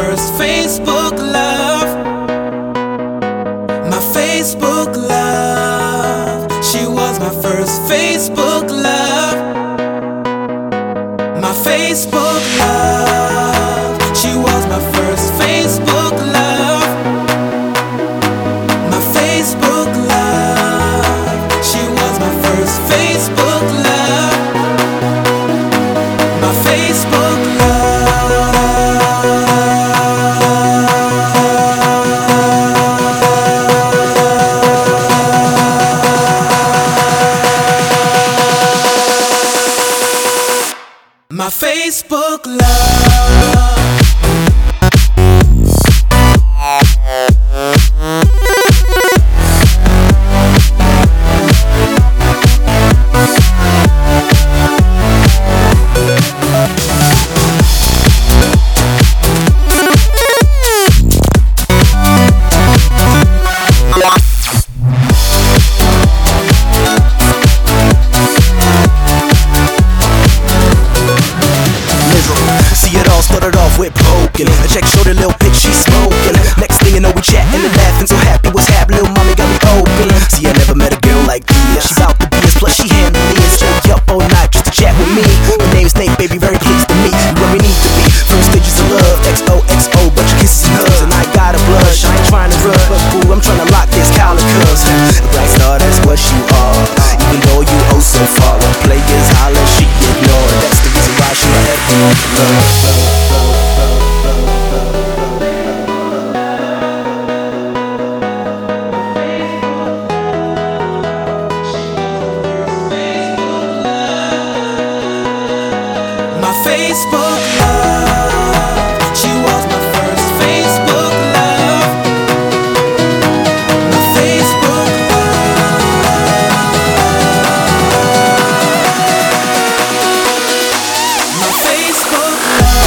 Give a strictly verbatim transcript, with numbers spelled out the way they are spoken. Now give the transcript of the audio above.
first Facebook love. My Facebook love. She was my first Facebook love. My Facebook love. She was my first Facebook love. My Facebook love. She was my first Facebook love. My Facebook love. My Facebook love. Started off with broken. A check showed a little bitch, she smoking. Next thing you know, we chatting and laughing. So happy, what's happening? Little mommy got me open. See, I never met a girl like this. She bout the biz, plus she handle me and stay up all night just to chat with me. My name's Nate, baby, very pleased to meet you where we need to be. First stages of love, X O X O, bunch of kisses and hugs. And I gotta blush, I ain't trying to run, but boo, I'm trying to lock this collar cuz a bright star, that's what you are. Even though you oh so far, when players holler, she ignore. That's the reason why she my everyone love. My Facebook love. She was my first Facebook love. My Facebook love. My Facebook love.